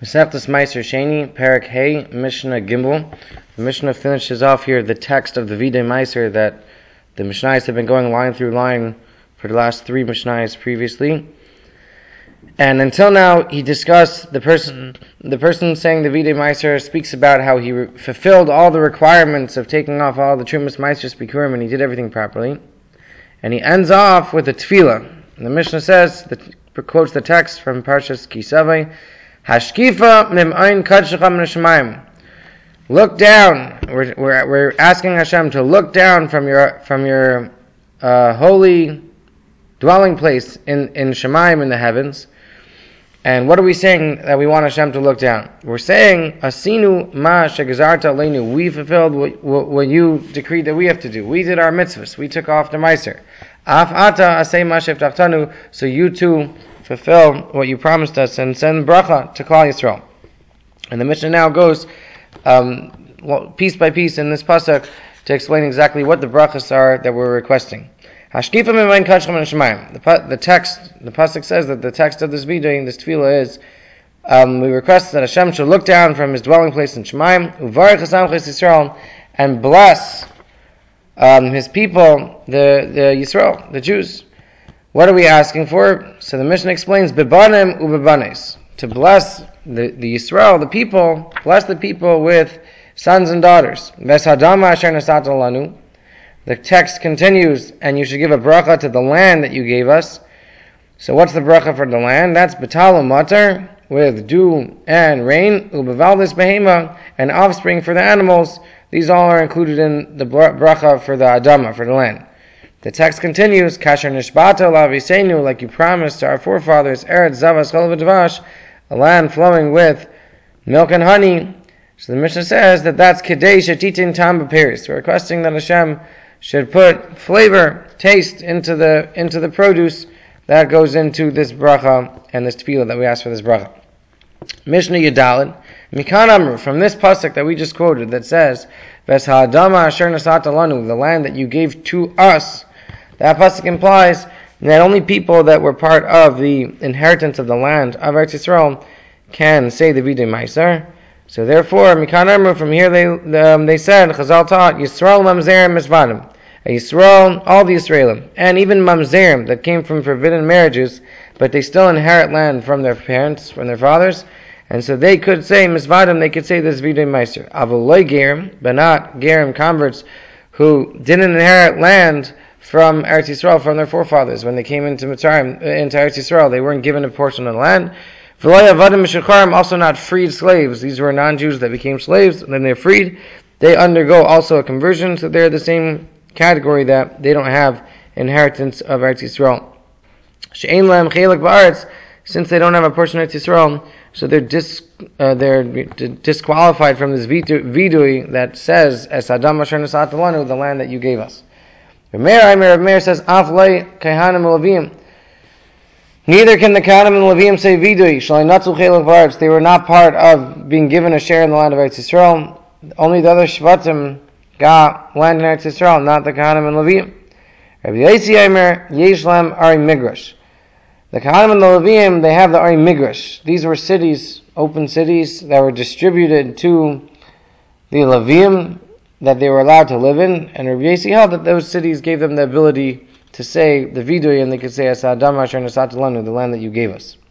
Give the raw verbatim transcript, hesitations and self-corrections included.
Masechtas Meiser Sheni, Perek Hey, Mishnah Gimel. The Mishnah finishes off here the text of the Videi Meiser that the Mishnayos have been going line through line for the last three Mishnayos previously. And until now, he discussed the person, the person saying the Videi Meiser speaks about how he re- fulfilled all the requirements of taking off all the Trumas Meiser Bikurim, and he did everything properly. And he ends off with a tefillah. And the Mishnah says, that quotes the text from Parshas Kisavai, Hashkifa mim ein kadshecha min hashamayim. Look down. We're, we're we're asking Hashem to look down from your from your uh, holy dwelling place in in Shemayim in the heavens. And what are we saying that we want Hashem to look down? We're saying Asinu ma shegazarta aleinu. We fulfilled what, what, what you decreed that we have to do. We did our mitzvahs. We took off the meiser. Af ata asay ma shevtachtanu. So you too fulfill what you promised us and send bracha to Klal Yisrael. And the Mishnah now goes um, well, piece by piece in this pasuk to explain exactly what the brachas are that we're requesting. Hashkifa mimayin kachchem and shemayim. The the text, the pasuk says that the text of this video, this tefillah is, um, we request that Hashem should look down from His dwelling place in Shemayim, uvarich Hasam Ches Yisrael, and bless um, His people, the the Yisrael, the Jews. What are we asking for? So the Mishnah explains, Bebanim ubebanes, to bless the, the Yisrael, the people, bless the people with sons and daughters. Ves hadama asher nasata lanu. The text continues, and you should give a bracha to the land that you gave us. So what's the bracha for the land? That's betal umatar, with dew and rain, ubevaldis behema, and offspring for the animals. These all are included in the bracha for the adama, for the land. The text continues, Kasher nishbata lavisenu, like you promised to our forefathers, Eretz zavas chol v'dvash, a land flowing with milk and honey. So the Mishnah says that that's kedei shetitin tam b'peris. We're requesting that Hashem should put flavor, taste into the into the produce that goes into this bracha and this tefillah that we ask for this bracha. Mishnah Yudalid, Mikan Amru, from this pasuk that we just quoted that says, Ves ha'adama asher nasata lanu, the land that you gave to us. That pasuk implies that only people that were part of the inheritance of the land of Eretz Yisrael can say the Videi Meiser. So therefore, Mikan Amru, from here they um, they said, Chazal taught, Yisrael mamzerim misvadim. Yisrael, all the Yisraelim, and even mamzerim that came from forbidden marriages, but they still inherit land from their parents, from their fathers, and so they could say, misvadim, they could say this Videi Meiser. Avoloi gerim, but not gerim converts who didn't inherit land from Eretz Yisrael, from their forefathers. When they came into Mitzrayim, into Eretz Yisrael, they weren't given a portion of the land. Also not freed slaves. These were non-Jews that became slaves, and then they're freed. They undergo also a conversion, so they're the same category that they don't have inheritance of Eretz Yisrael. She'ein lahem chelik ba'aretz, since they don't have a portion of Eretz Yisrael, so they're dis, uh, they're disqualified from this vidui that says, "Es adam asher nasat lanu," the land that you gave us. Meir Meir says, "Af lei kahanim u'levim." Neither can the Kahanim and Levim say vidui. Shalei natzu chelik ba'aretz. They were not part of being given a share in the land of Eretz Yisrael. Only the other Shvatim got land in Eretz Yisrael, not the Kahanim and Levim. Rabbi Yosi Aimer, Yesh Lam Ari Migrash. The Kahanim and the Levim, they have the Ari Migrash. These were cities, open cities, that were distributed to the Levim, that they were allowed to live in, and Rabbi Yosi held that those cities gave them the ability to say the Vidui, and they could say, Asa Adama Asher Nasat Lanu, the land that you gave us.